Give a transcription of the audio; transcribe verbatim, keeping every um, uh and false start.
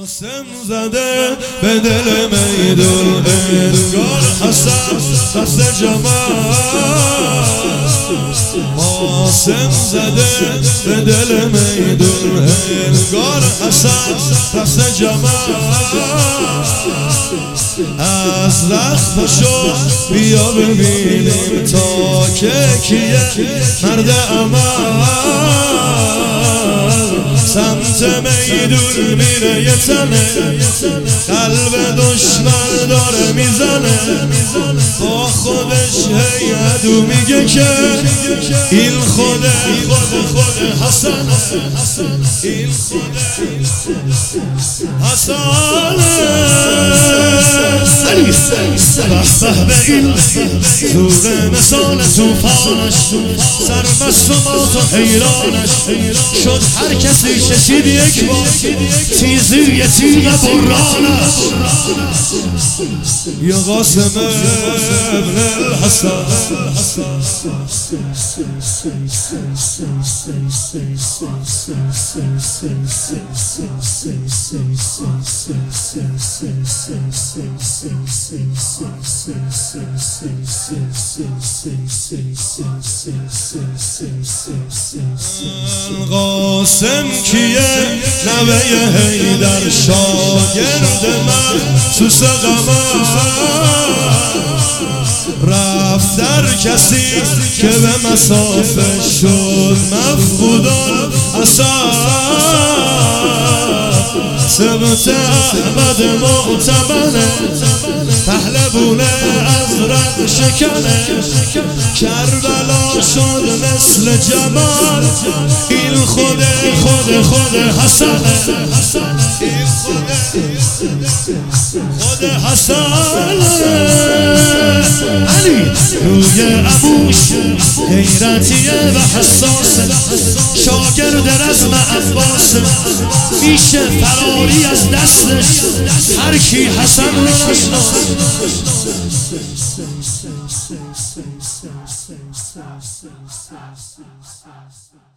قاسم زده به دل میدون انگار حسن دست جمال. قاسم زده به دل میدون انگار حسن دست جمال. از رخت پاشو بیا ببینیم تا که کیه مرد عمل. سمت میدون میره یه تنه قلب دشمن داره میزنه. با خودش هی عدو میگه که این خوده خود خود حسن. این خوده حسن. بحبه به این زور مثال توفانش سرمست و مات و حیرانش شد. هر کسی ششید یک بار تیزی یه تیغ برانش. یا قاسم ابن الحسن. قاسم کیه؟ نوه حیدر شاگرد من سوس قمر. رفت در کسی که به مسافه شد مفقودان اثر. سبت احمد معتمنه پهلوونه از رد شکنه. کربلا شد مثل جمال. این خود خود خود حسنه. این خود حسنه. علی روی عبوش حیرتیه و حساسه. شاگرد رزم عباسه میشه فراری از دستش هر کی حسن رو نشناسه.